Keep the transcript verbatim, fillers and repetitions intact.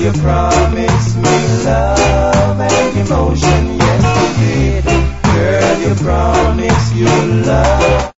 you promised me love and emotion, yes you did. Girl, you promised you love